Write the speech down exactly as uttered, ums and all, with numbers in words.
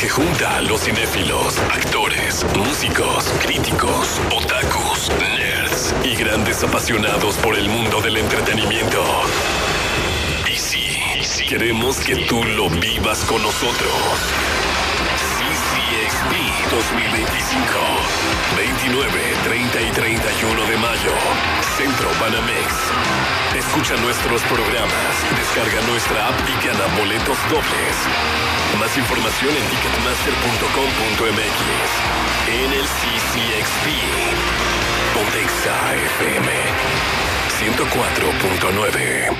que junta a los cinéfilos, actores, músicos, críticos, otakus, nerds y grandes apasionados por el mundo del entretenimiento. Y sí, y sí, queremos que tú lo vivas con nosotros. C C X P dos mil veinticinco, veintinueve, treinta y treinta y uno de mayo, Centro Banamex. Escucha nuestros programas, descarga nuestra app y gana boletos dobles. Más información en ticketmaster punto com punto m x. En el C C X P, Pontexa F M ciento cuatro punto nueve.